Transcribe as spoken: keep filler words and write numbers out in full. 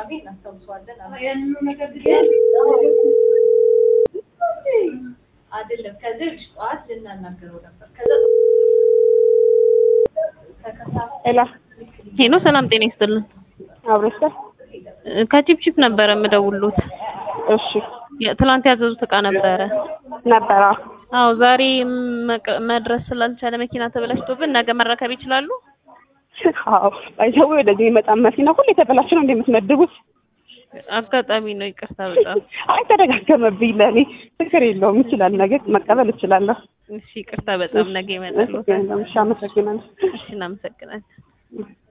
እንደምናገኝ እናስታውሳለን አይደለም ከዚህ ጧት ልናናገረው ነበር ከዛ ኤላ ሄሎ ሰላም ጤና ይስጥልን አብረስተ ከቺፕቺፕ ነበር የምደውሉት እሺ ትላንት ያዘዙት እቃ ነበረ ነበር አዎ ዛሬ መድረስ ስላልቻለ መኪና ተበላሽቶብን ነገ መረከብ ይችላሉ አዎ አይተው ወደዚህ መጣ መኪና ሁሉ የተበላሽ ነው እንደምትመድቡት አጋጣሚ ነው ይቅርታ በጣም አይ ተደጋገመብኝ ለኔ ፍቅር የለውም ይችላል ነገ መቀበል እችላለሁ እሺ ይቅርታ በጣም ነገ ይመጣሉ እሺ አመሰግናለሁ እሺ እናመሰግናለን